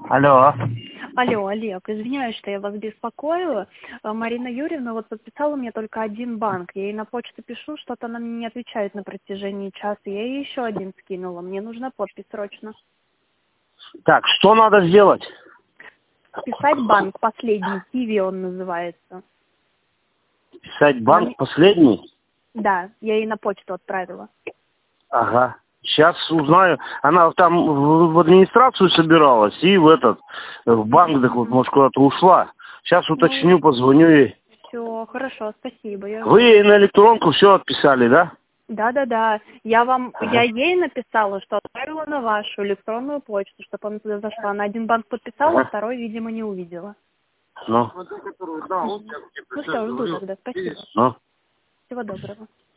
Алло. Алло, Олег, извиняюсь, что я вас беспокою. Марина Юрьевна вот подписала мне только один банк. Я ей на почту пишу, что-то она мне не отвечает на протяжении часа. Я ей еще один скинула. Мне нужна подпись срочно. Так, что надо сделать? Писать банк последний, Киви он называется. Писать Она банк последний? Да, я ей на почту отправила. Ага. Сейчас узнаю. Она там в администрацию собиралась и в банк, так вот, может, куда-то ушла. Сейчас уточню, позвоню ей. Все, хорошо, спасибо. Я Вы ей на электронку все отписали, да? Да. Я ей написала, что отправила на вашу электронную почту, чтобы она туда зашла. На один банк подписала, второй, видимо, не увидела. Ну. Ну все, жду тогда. Спасибо. Ну. Всего доброго.